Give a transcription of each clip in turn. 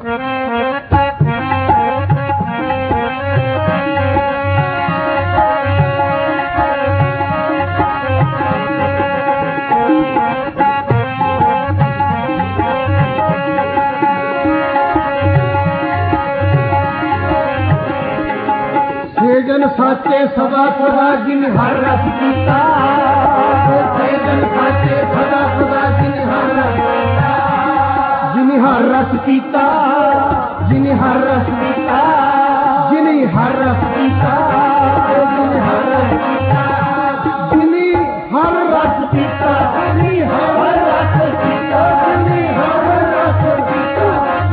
Schezwan साचे सदा सदा जिन हर रस पीता, सेजन साचे सदा सदा जिन हर रस पीता, जिन हर रस पीता, जिन हर रस पीता, जिन हर रस पीता, जिन हर रस पीता, जिन हर रस पीता, जिन हर रस पीता, जिन हर रस पीता,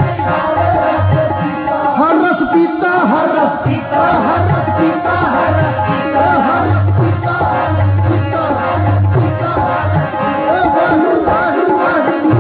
हर रस पीता, हर रस पीता, हर रस पीता, हर रस पीता, हर रस पीता, हर रस पीता, हर रस पीता, वाहिगुरू वाहिगुरू वाहिगुरू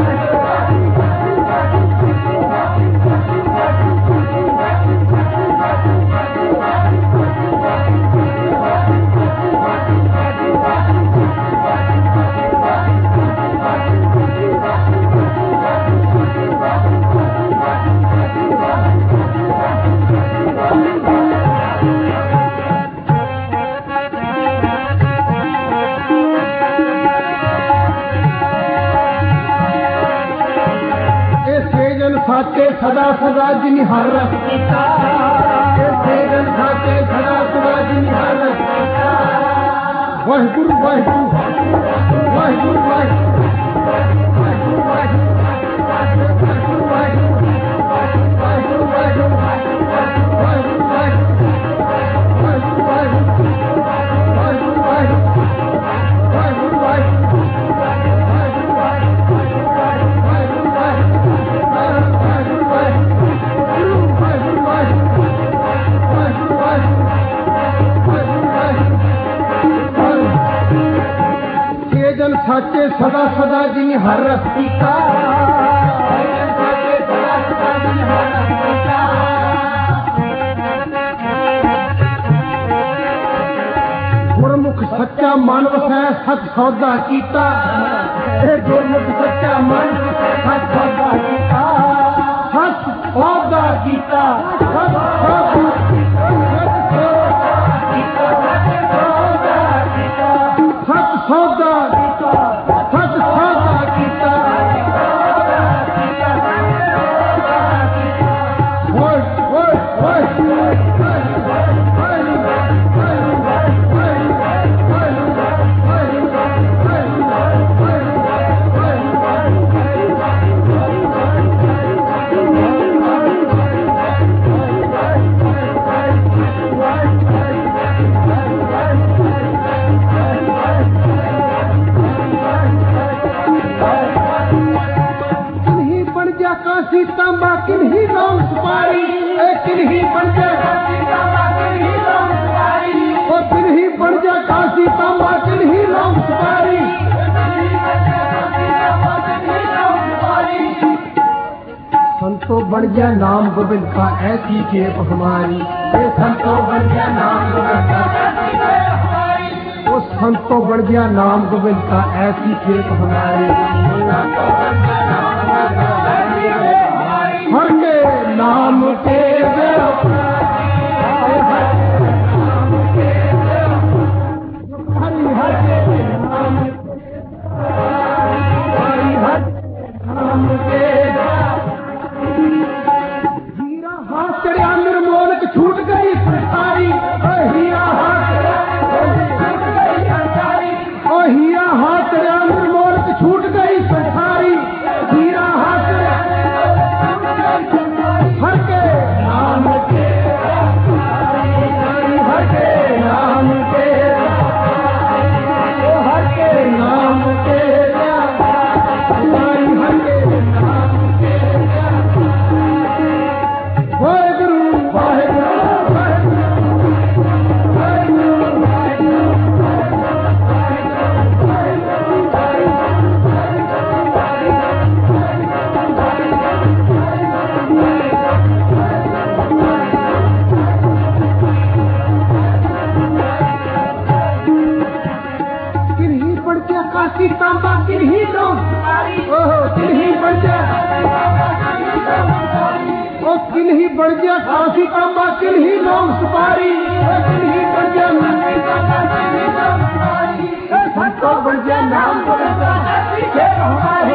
साचे सदा सदा जिन हर रस पीता, सेजन साचे सदा सदा जिन हर रस पीता, वाहिगुरू वाहिगुरू वाहिगुरू वाहिगुरू वाहिगुरू वाहिगुरू वाहिगुरू वाहिगुरू साचे सदा सदा जिन हर रस पीता, साचे सदा सदा जिन हर रस पीता, गुरमुख सच्चा मन वसै सच सौदा कीता, गुरमुख सच्चा मन सच सौदा कीता, सच सौदा कीता, सच सौदा कीता, सच सौदा काशी तांबा किन्ही राम सुपारी, किन्ही बन जा काशी तांबा किन्ही राम सुपारी, ओ किन्ही बन जा काशी तांबा किन्ही राम सुपारी, संतो बन गया नाम गोविंद का ऐसी खेप हमारी, ये संतो बन गया नाम गोविंद का ऐसी खेप हमारी, वो संतो बन गया नाम गोविंद का ऐसी खेप हमारी, हर के नाम के हरि हर नाम के हीरा हाथ चढ़िया निर्मोलक छूट गई संसारी, हीरा हाथ हीरा हाथ चढ़िया निर्मोलक छूट गई संसारी, हीरा हाथ किन्ही बढ़ गया काशी कांबा किन्ही नाम सुपारी किन्ही बढ़ गया काशी कांबा किन्ही नाम सुपारी संतो बढ़ गया नाम बदलता पीछे हमारे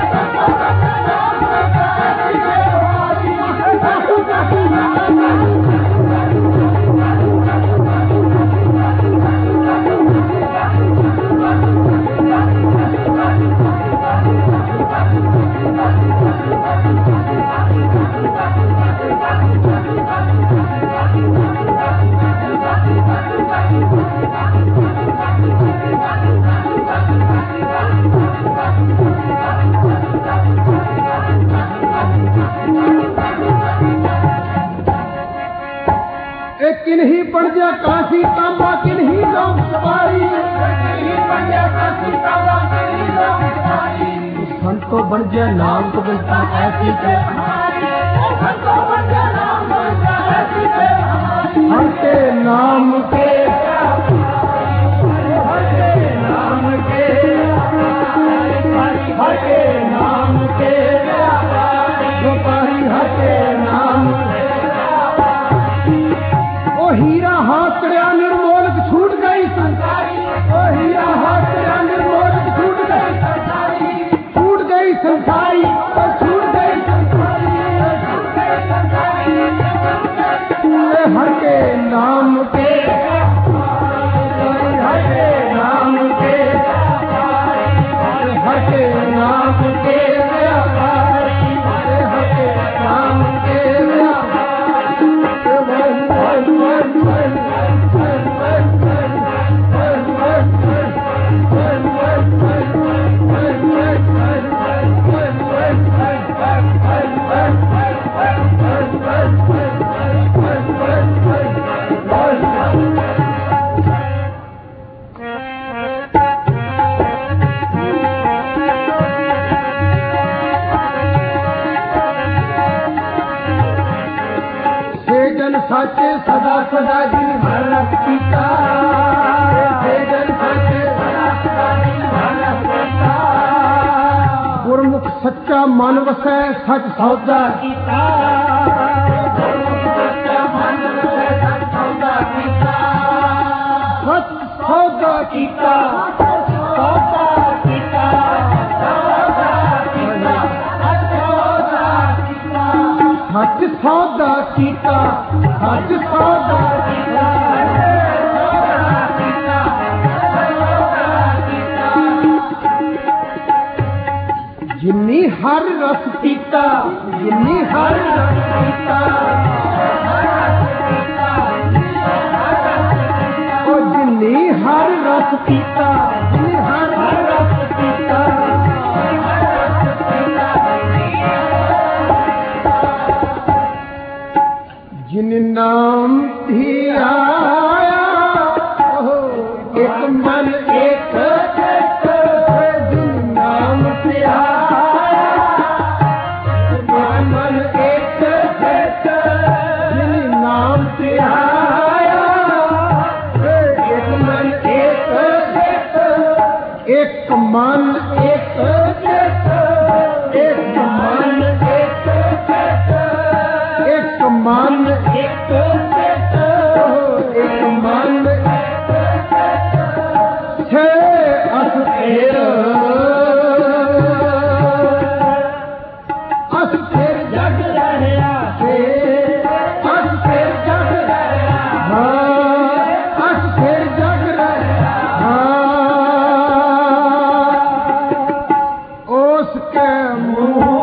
किन्ही बढ़ गया काशी कांबा किन्ही नाम सवारी किन्ही बढ़ गया काशी कांबा किन्ही नाम सवारी संतो बढ़ गया नाम को बनता ऐसी के संतो बढ़ गया नाम बनता ऐसी के हरते नाम के हरते नाम के हरते नाम के गोपारी हरते नाम हीरा हाथ चढ़िया निर्मोल छूट गई संसारी ओ हीरा हाथ चढ़िया निर्मोल छूट गई संसारी छूट गई संसारी छूट गई संसारी हर के नाम के हर के नाम के हर के नाम के हर के नाम के साचे सदा सदा जिन भारत पिता जन साचे सदा सदा जिन भारत पिता गुरमुख सच्चा मन वसै सच सौदा कीता गुरमुख सच्चा मन वसै सच सौदा कीता सच सौदा कीता सौदा कीता सौदा कीता सच सौदा कीता सच सौदा कीता जिन्नी हर रस पीता जिन्नी हर रस पीता ओ जिन्नी हर रस पीता जिन्नी हर रस पीता जिन नाम धिया एक मन एक जिन नाम धिया एक मन एक जिन नाम धिया एक मन एक एक मन एक एक मन एक मन एक मन छे अस फेर जग रहा अस फेर जग रहा अस फेर जग रहा उसके मुँह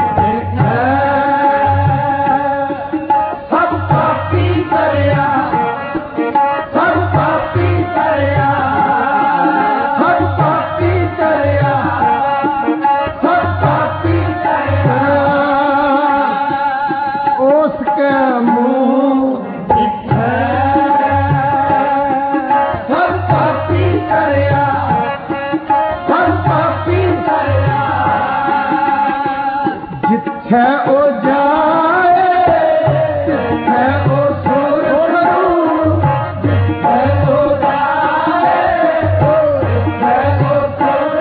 है ओ जाए है ओ सुर करूं है ओ जाए है ओ सुर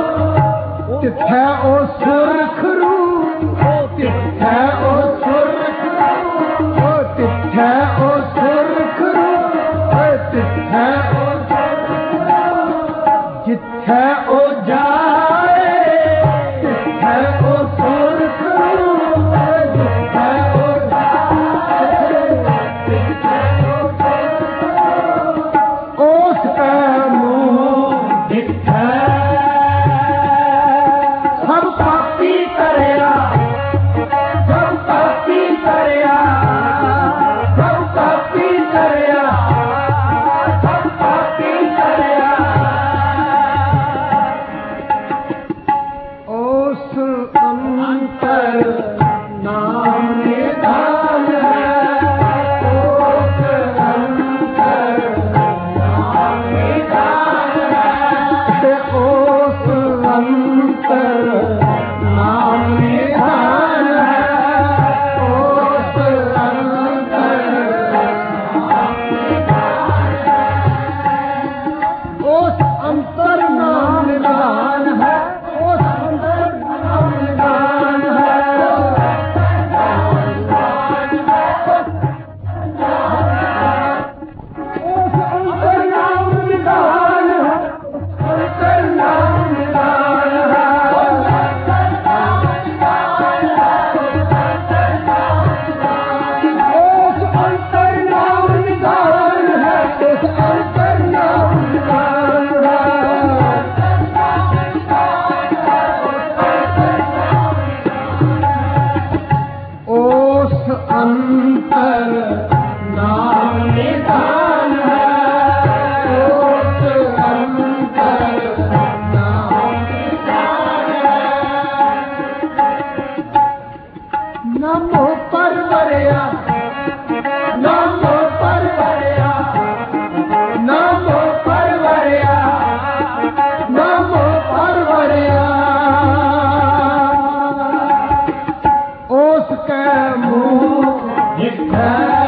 करूं है ओ सुर करूं है ओ सुर ਨਾਮੋ ਪਰਵਰਿਆ ਨਾਮੋ ਪਰਵਰਿਆ ਨਾਮੋ ਪਰਵਰਿਆ ਨਾਮੋ ਪਰਵਰਿਆ ਉਸ ਕੈ ਮੂੰਹ ਜਿੱਥੈ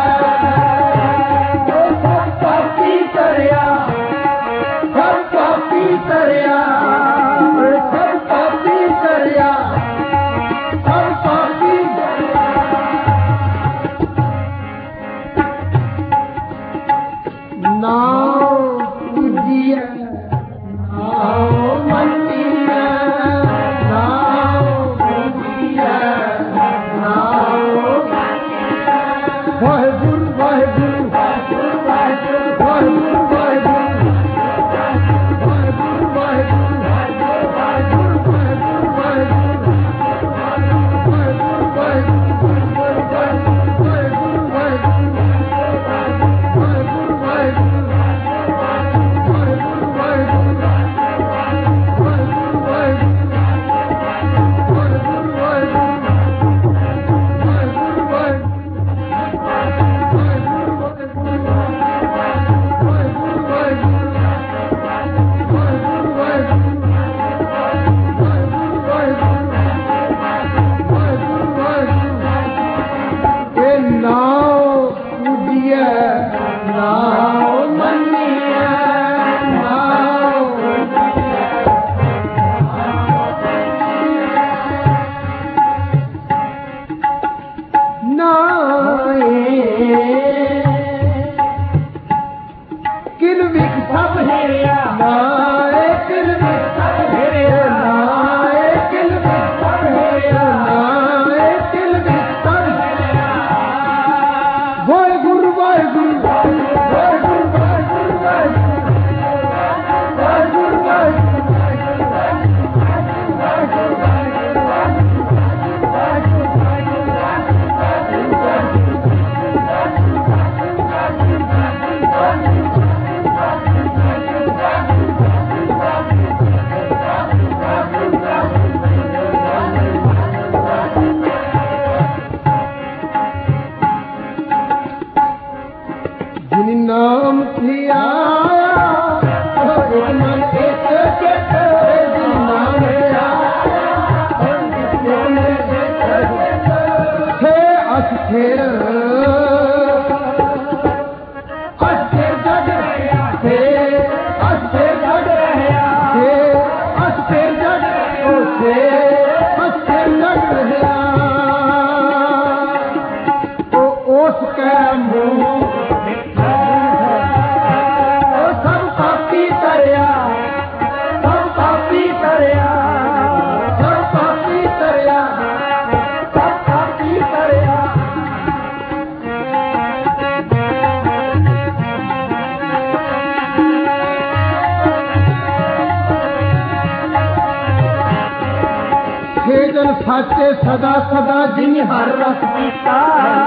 ਸਾਚੇ ਸਦਾ ਸਦਾ ਜਿਨ ਹਰ ਰਸ ਪੀਤਾ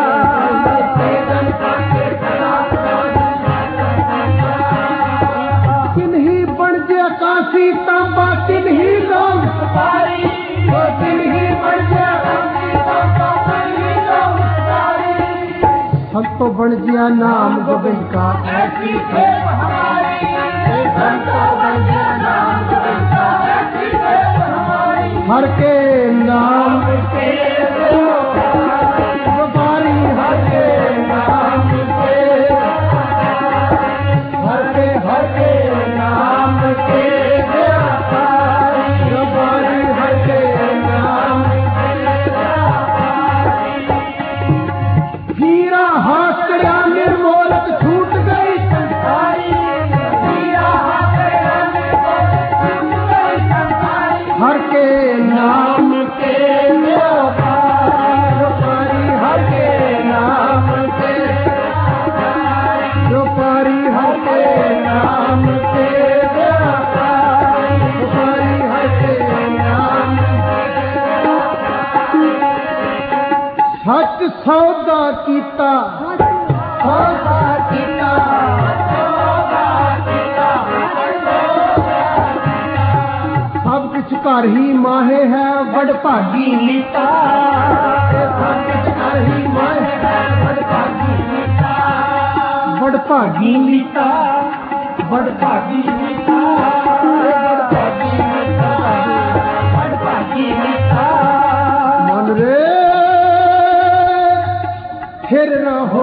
ਕਿਨਹੀ ਬਣ ਜੇ ਆਕਾਸ਼ੀ ਤਾਂਬਾ ਕਿਨਹੀ ਲੋਗ ਸਵਾਰੀ ਕਿਨਹੀ ਬਣ ਜੇ ਆਕਾਸ਼ੀ ਤਾਂਬਾ ਕਿਨਹੀ ਲੋਗ ਸਵਾਰੀ ਸੰਤੋ ਬਣ ਜਿਆ ਨਾਮ ਗਵਈ ਕਾ ਐਸੀ ਸੇਵ ਹਮਾਰੀ ਸੰਤੋ ਬਣ ਜਿਆ ਨਾਮ ਗਵਈ ਕਾ ਐਸੀ ਸੇਵ ਹਮਾਰੀ हर के नाम के व्यापारी हर के नाम के हर के नाम के व्यापारी हर के नाम हीरा हाथ करा निर्मोलक छूट गई संसारी हर के नाम के व्यापारी हर के नाम के व्यापारी हर के नाम के व्यापारी हर के नाम सच सौदा कीता सौदा कीता सब कुछ घर ही माहे है बड़ भागी लीता सब कुछ बड़भागी मीता, बड़भागी मीता, बड़भागी मीता, बड़भागी मीता। मन रे फिर रहो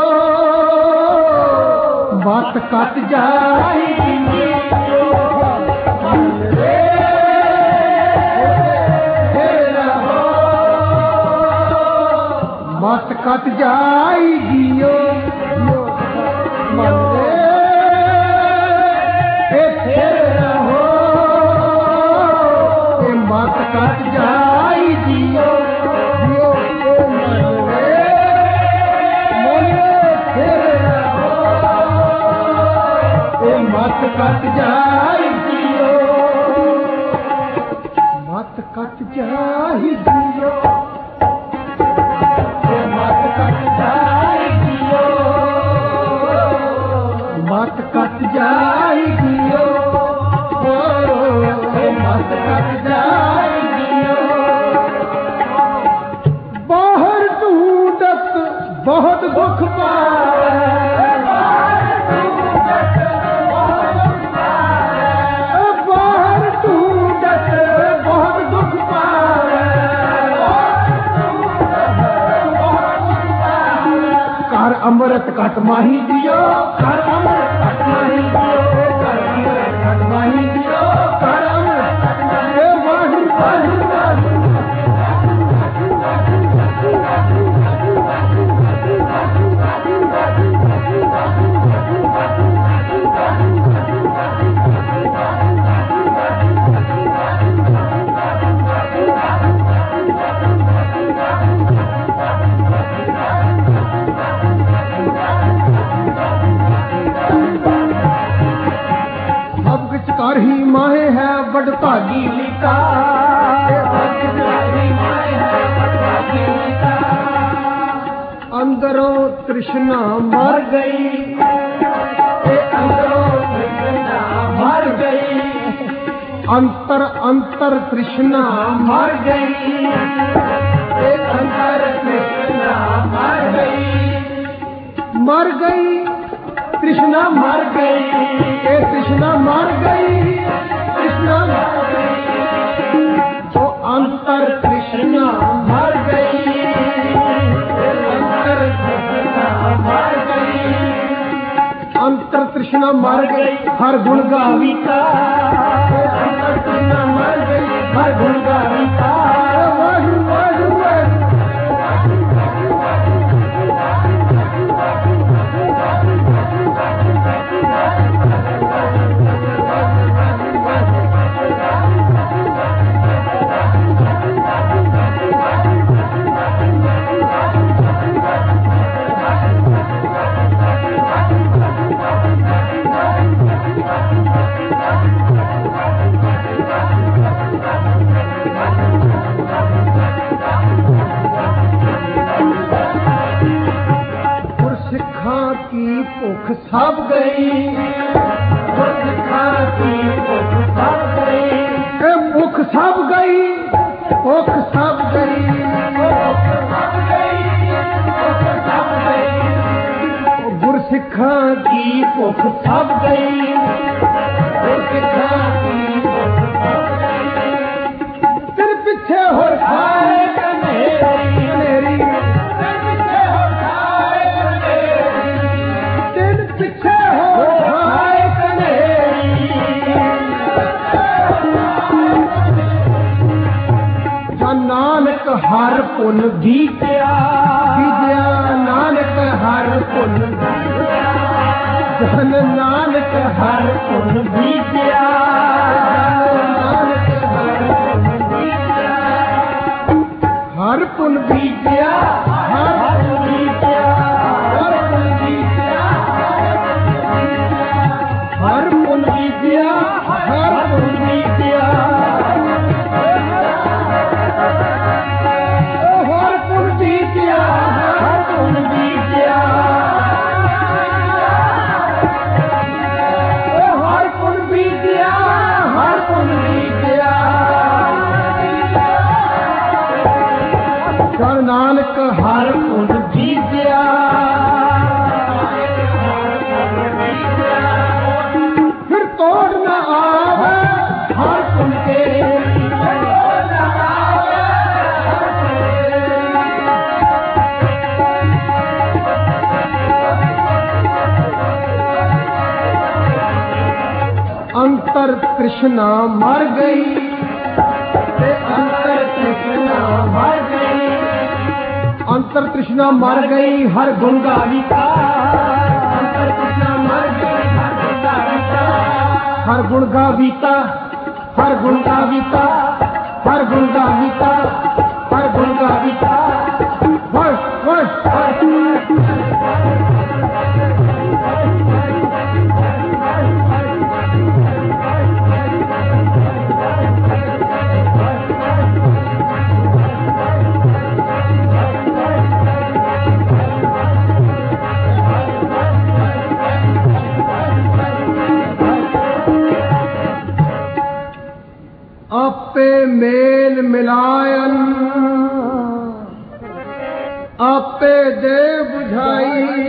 बात कट जाएगी, मन रे फिर रहो बात कट जाएगी, मन रे फिर रहो बात कट जाएगी, मत कट जाएगी, मत कट जाएगी, मत कट जाएगी, मत कट जाएगी, मत कट जाएगी। बाहर ढूंढत बहुत दुख पाए, अमृत कट माही दियो, कर अमृत कट माही दियो, कर अमृत कट माही दियो, कर अमृत कट माही ही माहे है बड़भागी मीता, अंदरों तृष्णा मर गई, अंदरों तृष्णा मर गई, अंतर अंतर तृष्णा मर गई, अंतर तृष्णा मर गई, मर गई कृष्णा मर गई, कृष्णा मर गई, कृष्णा मर गई, तो अंतर कृष्णा मर गई, अंतर कृष्णा मर गई, अंतर कृष्णा मर गई, हर गुण गाविका, अंतर कृष्णा मर गई, हर गुण गाविका। भुख सब गई, भुख सब गई, भुख सब गई, गुरसिखा की भुख सब गई, गुरसिखा की भुख सब गई, तेरे पीछे हो खाए कनेरी, नानक हर पुन बीत्या, बीत्या नानक हर पुन बीत्या, धन नानक हर पुन बीत्या, नानक हर पुन बीत्या, हर पुन बीत्या, हर पुन बीत्या, हर पुन बीत्या, हर पुन बीत्या, हर पुन बीत्या, नानक हर पुन बीत्या, तृष्णा मर गई, अंतर तृष्णा मर गई, अंतर तृष्णा मर गई, हर गुण गाविका, अंतर तृष्णा मर गई, हर गुण गाविका, हर गुण गाविका, हर गुण गाविका, हर गुण गाविका, हर गुण गाविका। आपे मेल मिलायन, आपे दे बुझाई,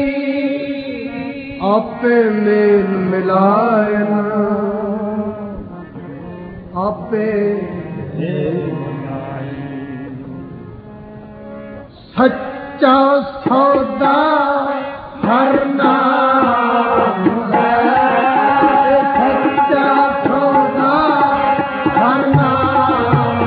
आपे मेल मिलायन, आपे दे बुझाई। सच्चा सौदा हर नाम है, सच्चा सौदा हर नाम,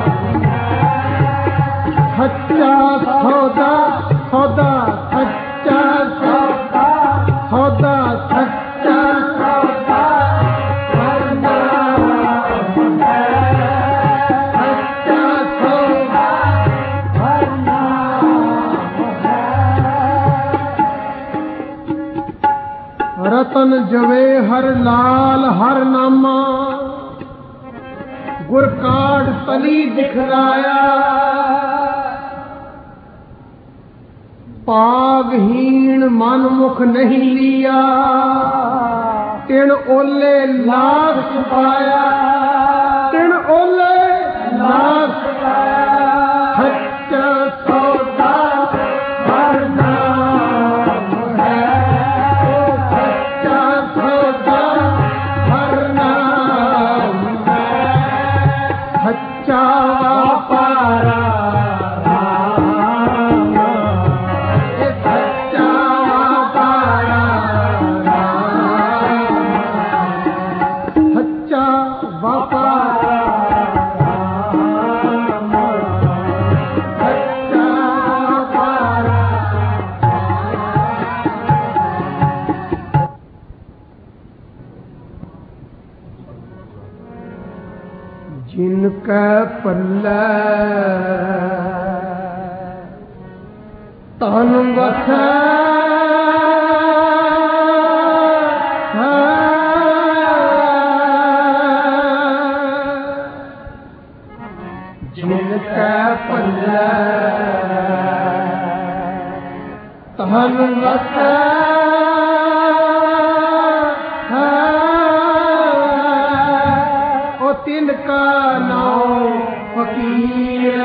सच्चा सौदा, सौदा सच्चा सौदा, सौदा सच्चा सौदा हर नाम है, सच्चा सौदा हर नाम है। रतन जवेहर लाल हर नामा, गुर काढ़ तली दिखलाया, पागहीन मन मुख नहीं लिया, तिन ओले लाख छुपाया, तिन ओले लाख छुपाया। सच्चा सौदा हर नाम है, सच्चा सौदा हर नाम है, सच्चा व्यापारा जिनका पल्ला तन वसा, जिनका पल्ला तन वसा, तिनका नाम फकीर,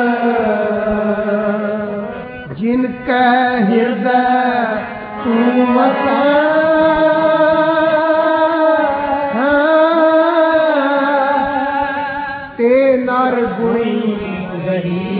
जिनका हृदय तू वसा, ते नर गुणी रही।